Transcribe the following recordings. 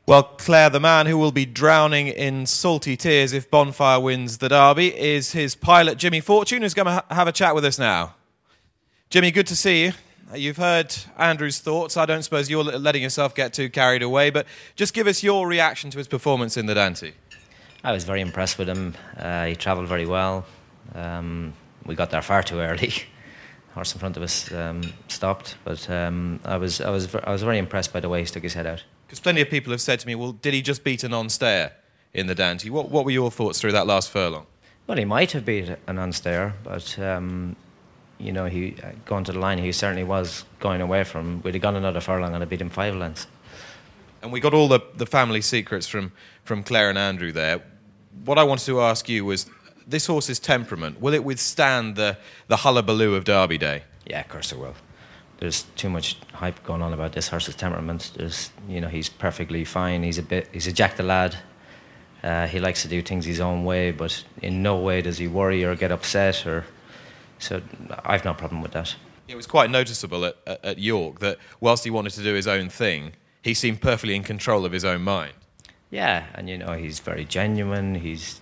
Well, Claire, the man who will be drowning in salty tears if Bonfire wins the Derby is his pilot, Jimmy Fortune, who's going to have a chat with us now. Jimmy, good to see you. You've heard Andrew's thoughts. I don't suppose you're letting yourself get too carried away, but just give us your reaction to his performance in the Dante. I was very impressed with him. He travelled very well. We got there far too early. Horse in front of us stopped, but I was very impressed by the way he stuck his head out. Because plenty of people have said to me, well, did he just beat a non-stayer in the Dante? What were your thoughts through that last furlong? Well, he might have beat a non-stayer, but you know, he going to the line, he certainly was going away from him. We'd have gone another furlong and I beat him 5 lengths. And we got all the family secrets from Claire and Andrew there. What I wanted to ask you was, this horse's temperament, will it withstand the hullabaloo of Derby Day? Yeah, of course it will. There's too much hype going on about this horse's temperament. You know, he's perfectly fine. He's a jack the lad. He likes to do things his own way, but in no way does he worry or get upset. So I've no problem with that. It was quite noticeable at York that whilst he wanted to do his own thing, he seemed perfectly in control of his own mind. Yeah, and you know, he's very genuine. He's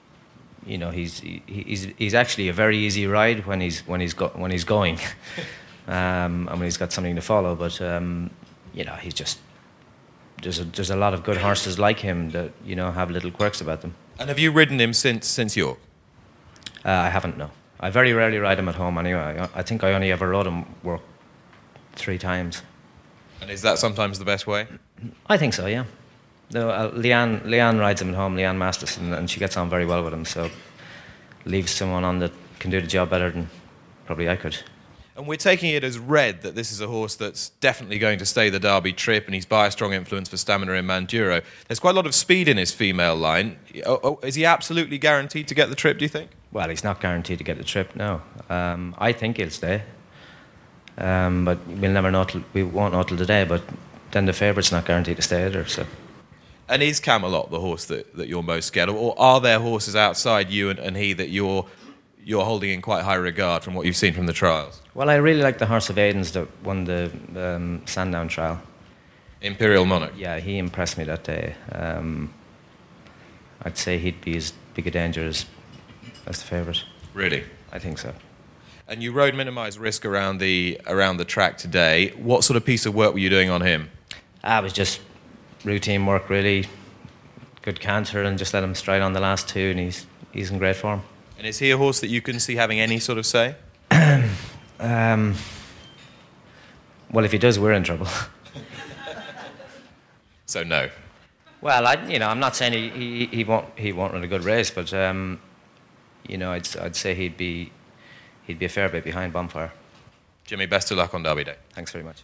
actually a very easy ride when he's going. And when he's got something to follow, but you know, he's just there's a lot of good horses like him that, you know, have little quirks about them. And have you ridden him since York? I haven't, no. I very rarely ride him at home anyway. I think I only ever rode him work 3 times. And is that sometimes the best way? I think so, yeah. No, Leanne rides him at home, Leanne Masterson, and she gets on very well with him, so leaves someone on that can do the job better than probably I could. And we're taking it as read that this is a horse that's definitely going to stay the Derby trip, and he's by a strong influence for stamina in Manduro. There's quite a lot of speed in his female line. Is he absolutely guaranteed to get the trip, do you think? Well, he's not guaranteed to get the trip, no. I think he'll stay. But we'll never know we won't know till today, but then the favourite's not guaranteed to stay either, so. And is Camelot the horse that you're most scared of? Or are there horses outside you and he that you're holding in quite high regard from what you've seen from the trials? Well, I really like the horse of Aiden's that won the Sandown trial. Imperial Monarch? Yeah, he impressed me that day. I'd say he'd be as big a danger as the favourite. Really? I think so. And you rode minimised risk around the track today. What sort of piece of work were you doing on him? It was just routine work, really. Good canter, and just let him stride on the last 2, and he's in great form. And is he a horse that you can see having any sort of say? Well, if he does, we're in trouble. So no. Well, I'm not saying he won't run a good race, but you know, I'd say he'd be a fair bit behind Bonfire. Jimmy, best of luck on Derby Day. Thanks very much.